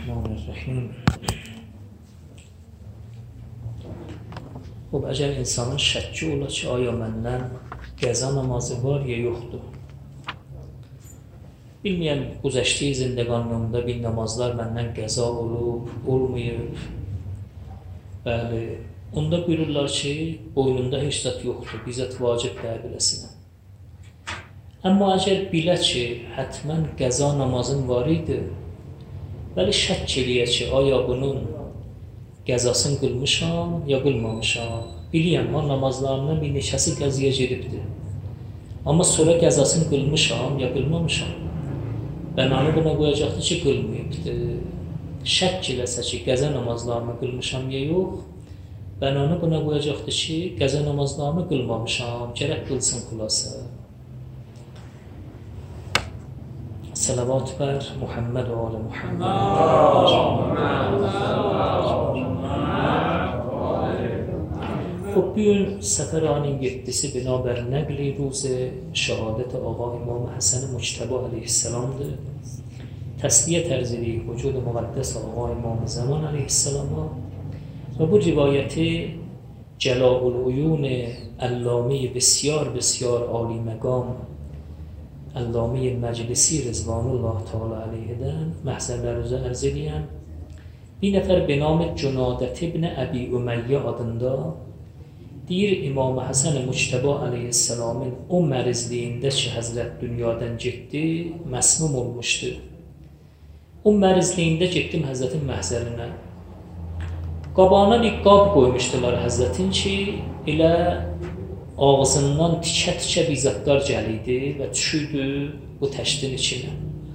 Bismillahirrahmanirrahim. Xub, əgər insanın şəkki ola ki, aya məndən qəza namazı var ya yoxdur. Bilməyəm, güzəştəyi zindəqanlığımda bir namazlar məndən qəza olub, olmayıb. Bəli, onda buyururlar ki, boynunda heç zət yoxdur, bizzət vacib qəbiləsinə. Amma əgər bilə ki, hətmən qəza namazın var idi, bəli, şəkk eləyə ki, aya bunun qəzasını qılmışam, ya qılmamışam. Biliyəm, o namazlarından bir neçəsi qəziyə gedibdir. Amma sonra qəzasını qılmışam, ya qılmamışam. Bənanı buna qoyacaqdır ki, qılmayıbdır. Şəkk eləsə ki, qəza namazlarını qılmışam ya yox, bənanı buna qoyacaqdır ki, qəza namazlarını qılmamışam, gərək qılsın xülasə. Salavat bər Muhammed və alə Muhammed. Xub, bu gün səfər ayının 7-si binaber nəqli ruzi şəhadət Ağa İmam Həsən Muçtəba əleyhisselamdır. Təsliyə tərzilik vücud müqəddəs Ağa İmam Zaman əleyhisselama və bu rivayəti Cəlâul Uyun Əlləmi bəsyar âli məqam Əlləmi Məclisi Rızvanullah Teala əleyhidən məhzərlərinize ərz edəyəm. Bir nəfər benamı Cünadət ibn Əbi Ümeyyə adında deyir, İmam Həsən Muçtəba əleyhisselamın o mərizliyində ki, Həzrət dünyadan getdi, məsmum olmuşdu. O mərizliyində getdim Həzrətin məhzərinə. Qabağına bir qab qoymuşdular Həzrətin ki, elə ağzından tikə-tikə bir zətlər gəliydi və düşüydü bu təşdin içinə.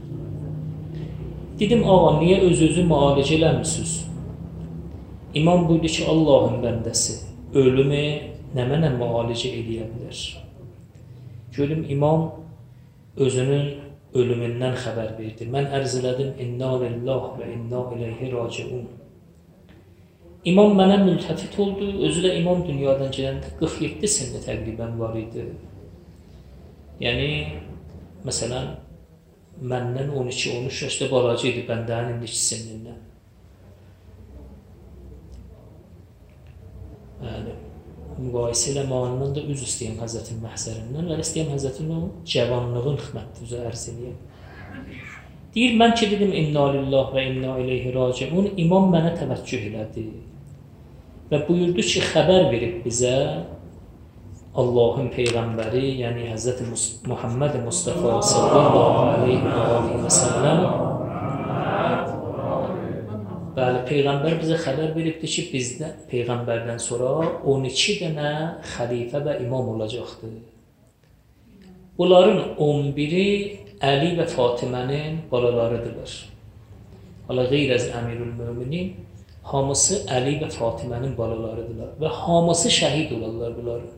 Dedim, ağa, niyə öz-özü müalicə eləmişsiniz? İmam buyurdu ki, Allahın bəndəsi, ölümü nə mənə müalicə eləyə bilər? Görüm, imam özünün ölümündən xəbər verdi. Mən ərz elədim, inna lillah və inna ileyhi raciun. İmam mənə mültəfit oldu, özü də imam dünyadan gələndə 47 sinni təqribən var idi. Yəni, məsələn, məndən 12-13 yaşda balaca idi bəndənin indiki sinnindən. Yəni, müqayisə eləmağından da üz istəyəm Həzrətin məhzərindən və istəyəm Həzrətin o cavanlığın xidmətinizi ərz edəyəm. Deyir, mən ki dedim, inna lillah və inna ileyhi raciun, imam mənə təvəccüh elədi və buyurdu ki, xəbər verib bizə Allahın Peyğəmbəri, yəni Həzrəti Muhammed Mustafa sallallahu aleyhi və səlləm. Bəli, Peyğəmbər bizə xəbər veribdir ki, bizdə Peyğəmbərdən sonra 12 dənə xəlifə və imam olacaqdır. Bunların 11-i Əli və Fatimənin balalarıdırlar. Hala qeyr əz əmirül müminin, hamısı Əli və Fatimənin balalarıdırlar və hamısı şəhid olarlar bunların.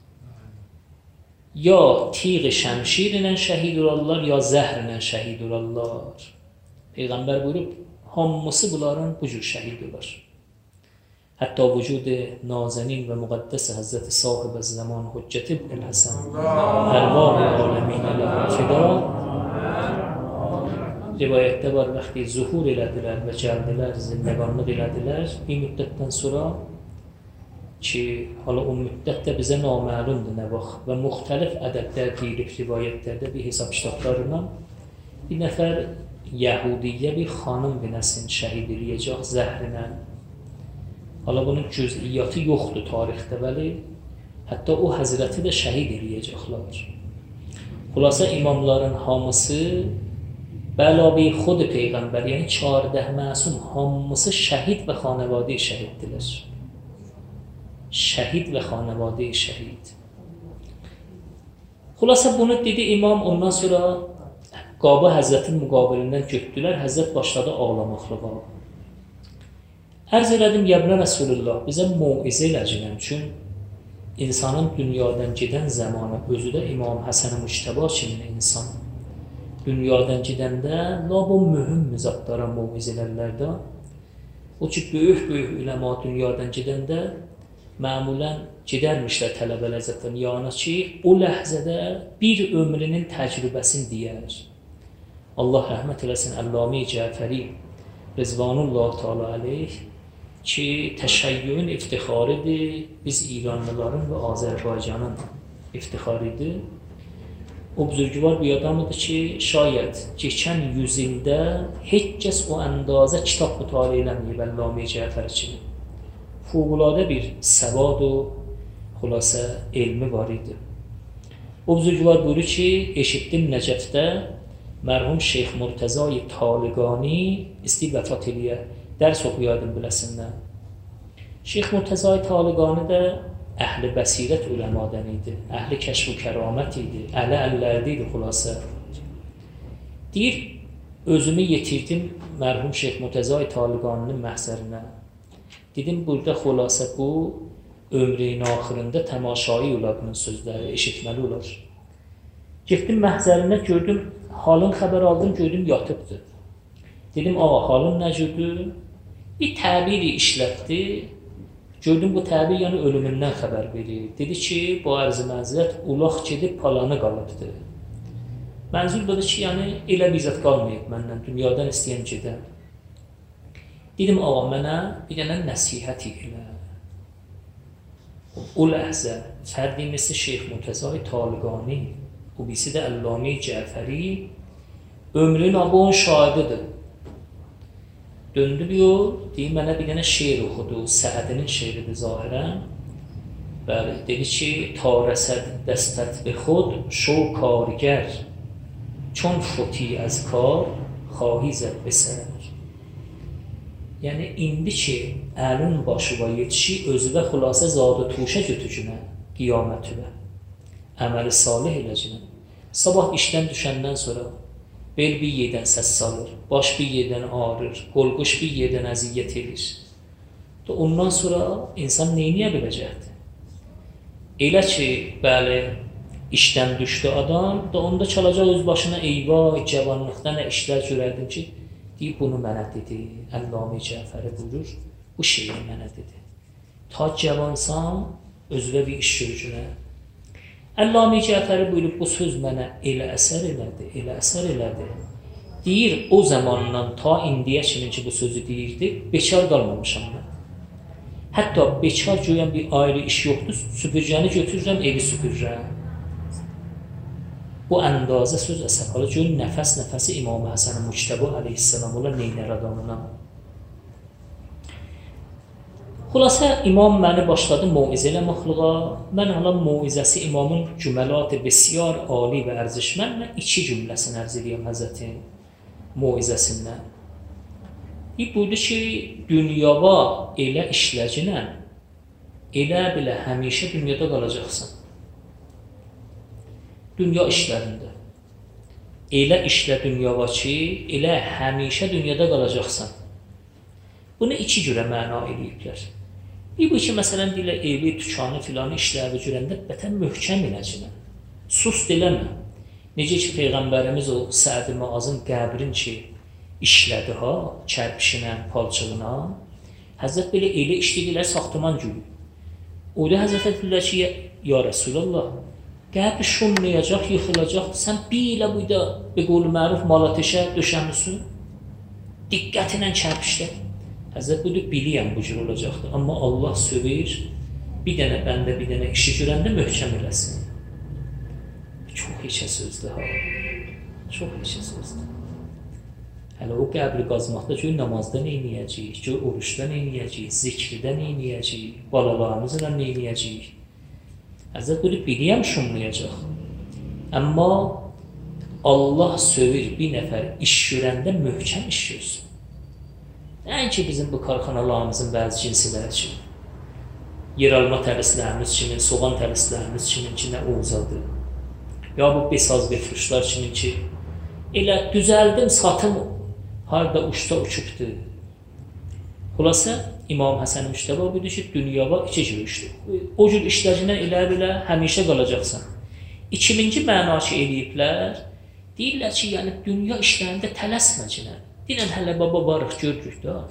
Ya tiğ-i şəmşir ilə şəhid olarlar, ya zəhr ilə şəhid olarlar. Peyğəmbər buyurub, hamısı bunların bu cür şəhid olar. Hətta vücud nazənin və müqəddəs Həzrəti Sahib Zaman Hüccət ibn Həsən Ərvah-ı aləminə ləfida rivayətdə var, vaxtı zuhur elədilər və gəldilər, zindəqanlıq elədilər. Bir müddətdən sonra ki, hala o müddətdə bizə naməlumdur nə vaxt və müxtəlif ədədlər deyilib rivayətlərdə bir hesab kitablarından bir nəfər Yəhudiyyə bir xanım binəsini şəhid eləyəcək zəhrinə. Hala bunun cüz'iyyatı yoxdur tarixdə, bəli, hətta o həzrəti də şəhid eləyəcəklər. Xülasə imamların hamısı bəlabi xud Peyğəmbər, yəni 14 məsum hamısı şəhid və xanəvadə şəhiddirlər. Şəhid və xanəvadə şəhid. Xülasə bunu dedi imam, ondan sonra qabı Həzrətin müqabilindən götdülər, Həzrət başladı ağlamaqlığa. Ərz elədim, yəbnə Rəsulullah, bizə muizə eləcəyəm, çün insanın dünyadan gedən zamanı, özü də İmam Həsən Muçtəba kimi insan, dünyadan gedəndə bu mühüm müzatlara muizələrdə, o ki, böyük üləma dünyadan gedəndə məmulən gedərmişlər tələbələr zətən yana ki, o ləhzədə bir ömrünün təcrübəsini deyər. Allah rəhmət eləsin Əlləmi Cəfəri Rızvanullah Teala aleyh ki təşəyyün iftixarıdır, biz İranlıların və Azərbaycanın iftixarıdır. O buzurgvar bir adamıdır ki, şayət geçən yüzildə heç kəs o əndazə kitab mütaliə eləməyib Əllamə Cəfəri kimi. Fövqəladə bir səvad o xülasə elmi var idi. O buzurgvar buyurur ki, eşitdim Nəcəfdə mərhum Şeyx Murtəzai Taliqani istəyib vəfat eləyə, dərs oxuyaydım biləsindən. Şeyx Murtəzai Taliqani də əhli bəsirət uləmadan idi, əhli kəşf-ü kəramət idi, əli əllərdə idi xülasə. Deyir, özümü yetirdim mərhum Şeyx Murtəzai Taliqaninin məhzərinə. Dedim, burada xülasə bu, ömrün axırında təmaşayı olar bunun sözləri, eşitməli olar. Getdim məhzərinə, gördüm, halın xəbər aldım, gördüm, yatıbdır. Dedim, ağa, halın necədir? Bir təbiri işlətdi. Gördüm, bu təbir yəni ölümündən xəbər verir. Dedi ki, bu ərz-i mənzilət ulaq gedib palanı qalıbdır. Mənzul budur ki, yəni elə bir zət qalmayıb məndən, dünyadan istəyən gedən. Dedim, ağa, mənə bir dənə nəsihət elə. O ləhzə fərdi misli Şeyx Murtəzai Taliqani, o birisi də Əllamə Cəfəri, ömrün abon şahididir. Döndü bir o, deyim, mənə bir dənə şeir oxudu, Səədinin şeiridir zahirən. Bəli, dedi ki, ta rəsəd dəstət be xud, şo karigər, çون foti az kar, xahi zəd be sər. Yəni, indi ki, əlin başıva yetişi, özü və xülasə zadı tuşə götücünə, qiyamətüvə, əməli salih eləcünə. Sabah işdən düşəndən sonra, bel bir yerdən səs salır, baş bir yerdən ağrır, qolquş bir yerdən əziyyət edir. Ondan sonra insan neyniyə biləcəkdir? Elə ki, bəli, işdən düşdü adam, da onda çalacaq öz başına eyvah, cavanlıqdan nə işlər görərdim ki, deyib, bunu mənə dedi, Əllamə Cəfəri buyurur, bu şeyi mənə dedi. Ta cavansan, özünə bir iş görücünə. Əllamə Cəfəri buyurub, bu söz mənə elə əsər elədi, elə əsər elədi. Deyir, o zamandan ta indiyə kimi ki, bu sözü deyirdi, bekar qalmamışam mən. Hətta bekar görən bir ayrı iş yoxdur, süpürgəni götürürəm, evi süpürürəm. Bu əndazə söz əsəqalı görün, nəfəs-nəfəsi İmam Həsən Müctəba əleyhissalam ola neynər adamına. Xülasə, imam məni başladı muizə eləməklığa. Mən hala muizəsi imamın cüməlat-ı besiyar, ali və ərzişmən və iki cümləsini ərz edəyəm Həzətin muizəsindən. Buyurdu ki, dünyava elə işləcinə, elə bilə həmişə dünyada qalacaqsan. Dünya işlərində. Elə işlə dünyava ki, elə həmişə dünyada qalacaqsan. Bunu iki cürə məna eləyiblər. Bu ki, məsələn, deyilə, evi, tükanı, filanı işləvi görəndə bətən möhkəm eləcənə. Sus diləmə. Necə ki, Peyğəmbərimiz o Səd-i Muazın qəbrin ki, işlədi ha, kərpişinə, palçığına. Həzrət belə elə işləyirlər, saxtıman gülü. O da Həzrət edirlər ki, ya Rəsulallah, qəbri şunlayacaq, yıxılacaq, sən bilə buyda, be qolu məruf malateşə döşəmisin, diqqətinə kərpişlər. Həzrət budur, biliyəm bu cür olacaqdır. Amma Allah sövür, bir dənə bəndə, bir dənə işi görəndə möhkəm eləsin. Çox heçə sözdür ha. Çox heçə sözdür. Hələ o qəbri qazmaqda gör namazda neyniyəcəyik, gör oruçda neyniyəcəyik, zikridə neyniyəcəyik, balalarımızla neyniyəcəyik. Həzrət budur, biliyəm şunlayacaq. Amma Allah sövür bir nəfər iş görəndə möhkəm iş görsün. Ən ki, bizim bu karxanalarımızın bəzi cinsiləri kimi, yer alma təlislərimiz kimi, soğan təlislərimiz kimi ki, nə oğuzadır. Ya bu besaz befruşlar kimi ki, elə düzəldim, satım harada uçda uçubdur. Xülasə, İmam Həsən Müctəba buyurdu ki, dünyava iki cür işdir. O cür işlərindən elə-belə həmişə qalacaqsan. İkinci məna ki, eləyiblər, deyirlər ki, yəni dünya işlərində tələsməcinə. Deyirlər, hələ baba varıq, görürük da.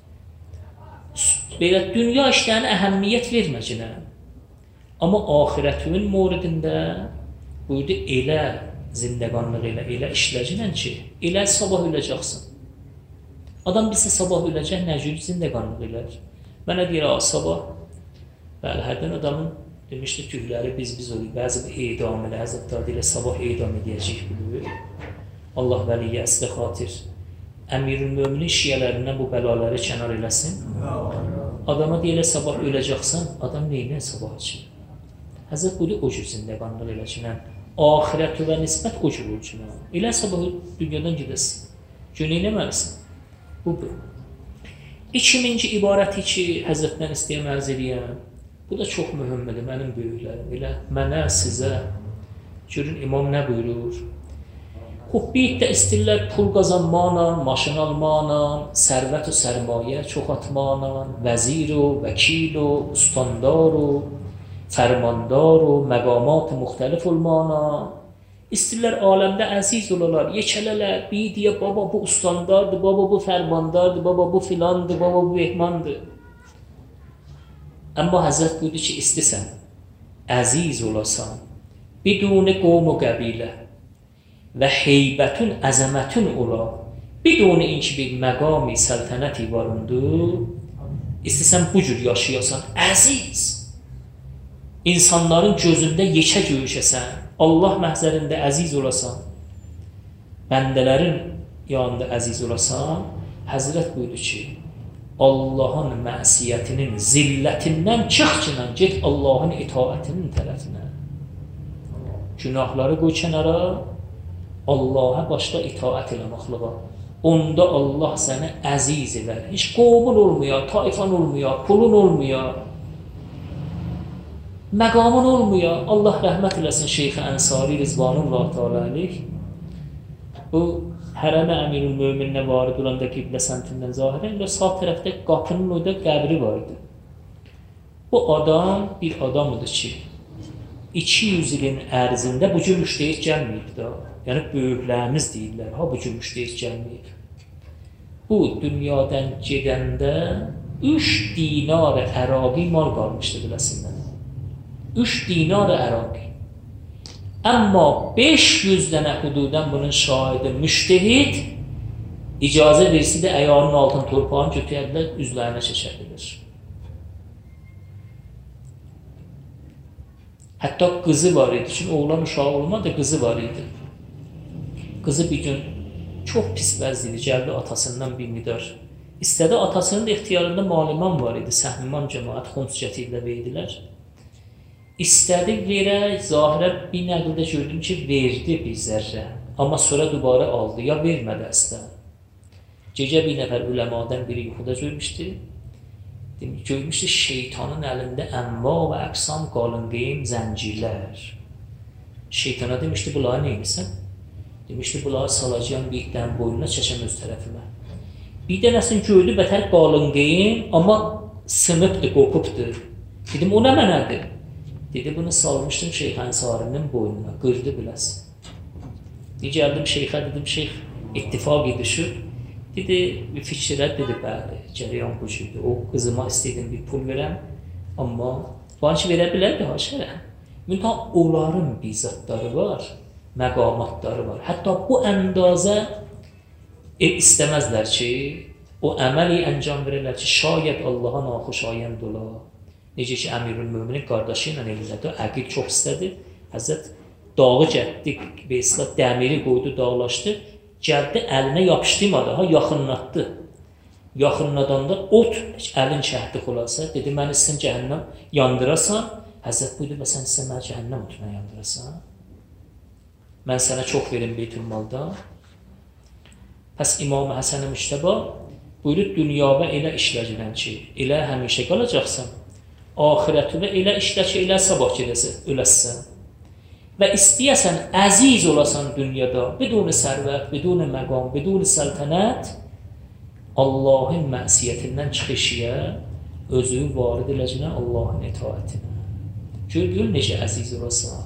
Belə dünya işlərinə əhəmmiyyət verməcinə. Amma ahirətin moridində buyurdu, elə zindəqanlıq elə işləcinən ki, elə sabah öləcəksin. Adam bilsə sabah öləcək, nə cür zindəqanlıq elər? Mənə deyir, sabah, bəli, hərdən adamın demişdi, tühləri biz olur. Bəzi edam elə, Həzrətlər deyir, sabah edam edəcək bilir. Allah vəliyyə əsli xatir. Əmirül-Möminin şiyələrindən bu bəlaları kənar eləsin. Adama deyir, sabah öləcəksən, adam neynə sabah üçün? Həzrət buyuruyor, o cür zindəqanlıq eləcəkən. Ahirətü və nisbət o cür olacaq. Elə sabah dünyadan gedəsin. Gün eləməlisin. Bu. 2000-ci ibarəti ki, Həzrətdən istəyəm ərz eləyəm. Bu da çox mühümmədir, mənim böyüklərim. Elə mənə, sizə. Görün, imam nə buyurur? Hubbiyyə istəyirlər pul qazanmaqla, maşın almaqla, sərvət və sərmayə çox atmaqla, vəzir və vəkil və ustandar və fərmandar və məqamat müxtəlif olmaqla. İstəyirlər aləmdə əziz olalar, yekələlər, bir deyə baba bu ustandardır, baba bu fərmandardır, baba bu filandır, baba bu ehmandır. Amma Həzrət buyurdu ki, istəsən, əziz olasan, biduni qovm və qəbilə və heybətün, əzəmətün ola, biduni inki bir məqami səltənəti varındır, istəsən bu cür yaşayasan, əziz, insanların gözündə yekə görüşəsən, Allah məhzərində əziz olasan, bəndələrin yanında əziz olasan, Həzrət buyurdu ki, Allahın məsiyyətinin zillətindən çıx get Allahın itaətinin tərəfinə. Günahları qoy kənara, Allaha başla itaət eləməklığa. Onda Allah səni əziz edər. Heç qovmun olmuyor, taifan olmuyor, pulun olmuyor. Məqamın olmuyor. Allah rəhmət eləsin Şeyx Ənsari Rizvanullah Teala aleyh. Bu hərəmə Əmirül-Mömininə varid olanda qiblə səmtindən zahirən və sağ tərəfdə qapının orada qəbri vardı. Bu adam bir adamıdır ki, 200 ilin ərzində bu cür müştəhid gəlməyib da. Yəni böyüklərimiz deyirlər, ha bu cür müştəhid gəlməyib. Bu dünyadan gedəndə 3 dinar əraqi mal qalmışdı biləsindən. 3 dinar əraqi. Amma 500 dənə hududən bunun şahidi müştehid icazə versi də əyarın altın torpağını götürədilər, üzlərinə çəkədilir. Hətta qızı var idi. Çünki oğlan uşağı olmadı, qızı var idi. Qızı bir gün çox pis vəzd idi, gəldi atasından bir midar. İstədi, atasının da ixtiyarında malimman var idi, səhmiman cəmaət, xons gətirdə verdilər. İstədi verək, zahirə bir nəqildə gördüm ki, verdi bir zərrə. Amma sonra dubara aldı, ya vermədi əslən. Gecə bir nəfər üləmadan biri yuxuda görmüşdü. Görmüşdü şeytanın əlində əmma və əqsam qalınqeyim zəncirlər. Şeytana demişdi, bunları neymisən? Demişdi, bunları salacağım bir dən boynuna çəkəm öz tərəfimə. Bir dənəsini gördü, bətər qalınqeyim, amma sınıbdır, qopubdur. Dedim, o nə mənədir? Dedi, bunu salmışdım Şeyx Ənsarinin boynuna, qırdı biləsin. Gəldim Şeyxə, dedim, Şeyx ittifaq edişib. Dedi, bir fikrət, dedi, bəli, cərəyan bu cürdür. O qızıma istəydim bir pul verəm, amma banki verə bilərdi, haşərə. Müntah, onların bizzatları var, məqamatları var. Hətta bu əndazə istəməzlər ki, o əməli əncam verirlər ki, şayət Allaha naxoşayənd ola. Necə ki, Əmirül-Möminin qardaşı ilə ellədi, əqid çox istədi. Həzrət dağı gəldi, Veysla dəmiri qoydu, dağlaşdı. Gəldi, əlinə yapışdırmadı, yaxınlatdı. Yaxınladanda ot əlin çəhdi xulasa. Dedi, mən istəyəm cəhənnəm yandırasan. Həzrət buyurdu, və sən istəyəm mən cəhənnəm otuna yandırasan. Mən sənə çox verim Beytülmalda. Pəs İmam-ı Həsən-i Müştəba buyurdu, dünyada elə işləcəkən ki, elə həmişə qalacaqsan. Ahirətində elə işlə ki, elə sabah öləsən. Və istəyəsən, əziz olasan dünyada, biduni sərvət, biduni məqam, biduni səltənət, Allahın məsiyyətindən çıxışıya, özü varid eləcənə Allahın itaətinə. Gör, necə əziz olasan.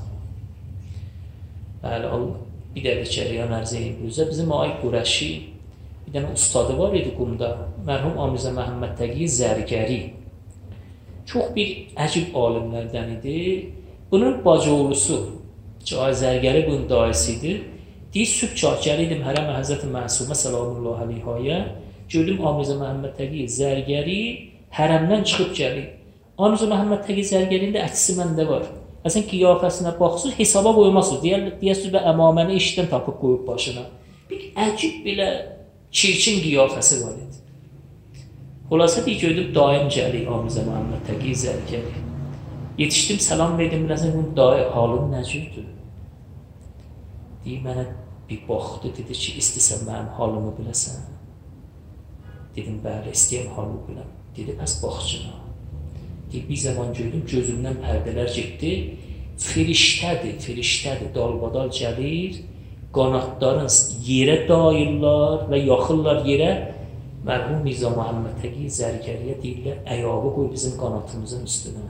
Bəli, bir dəqiqə kəriyən ərzəyim üzə, bizim Aid Qurəşi, bir dənə ustadı var idi Qumda, mərhum Amizə Məhəmməd Təqiy Zərgəri. Çox bir əcib alimlərdən idi. Bunun bacıoğlusu, Cahil Zərgəri bunun daisi idi. Deyir, sübh çağ gəliydim hərəm Həzrət Məsumə Səlamullah Aleyhaya. gördüm Amirzə Məhəmməd Təqiy zərgəri hərəmdən çıxıb gəlir. Amirzə Məhəmməd Təqiy zərgərində əksi məndə var. Əsən qiyafəsinə baxsız, hesaba qoymasız. Deyəsiz və əmaməni işdən tapıb qoyub başına. Bir əcib belə çirkin qiyafəsi var idi. Xülasə deyir, gördüm daim gəlir Amirzə Məhəmməd Təqiy zərgəri. Yetişdim, salam verdim, biləsən, dayı halım nə cürdür? Deyir, mənə bir baxdı, dedi ki, istəsən mənim halımı biləsən. Dedim, bəli, istəyəm halımı biləm. Dedi, bəs baxçına. Deyir, bir zaman gördüm, gözümdən pərdələr getdi. Firiştədir, dalbadal gəlir, qanatların yerə dayırlar və yaxırlar yerə. Mərhum Mirzə Məhəmməd Təqiy zərgəriyə deyirlər, əyağı qoy bizim qanatımızın üstünə.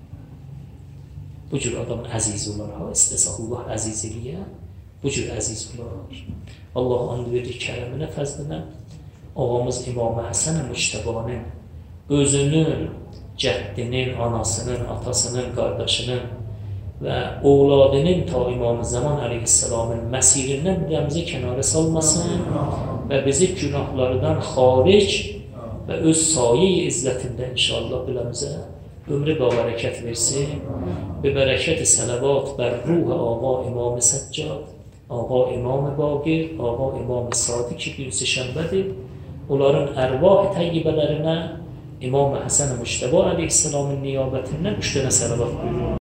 Bu cür adam əziz olar, ha, istəsə Allah əziz eləyə, bu cür əziz olar. Allah and verir kərəminə, fəzlinə. Ağamız İmam-ı Həsən Müştəbanın özünün, cəddinin, anasının, atasının, qardaşının və oğladının ta İmam-ı Zaman əleyhissalamın məsirindən biləmizi kənara salmasın və bizi günahlardan xaric və öz sayə-i izzətində inşallah biləmizə ömrü və bərəkət versin. Bərəkət-i sələvat bər ruh Ağa İmam Səccad, Ağa İmam Baqir, Ağa İmam Sadiq ki, günsi şənbədir. Onların ərvah-ı təyyibələrinə İmam Həsən Müştəba əleyhissalamın niyabətindən 3 dənə sələvat buyurur.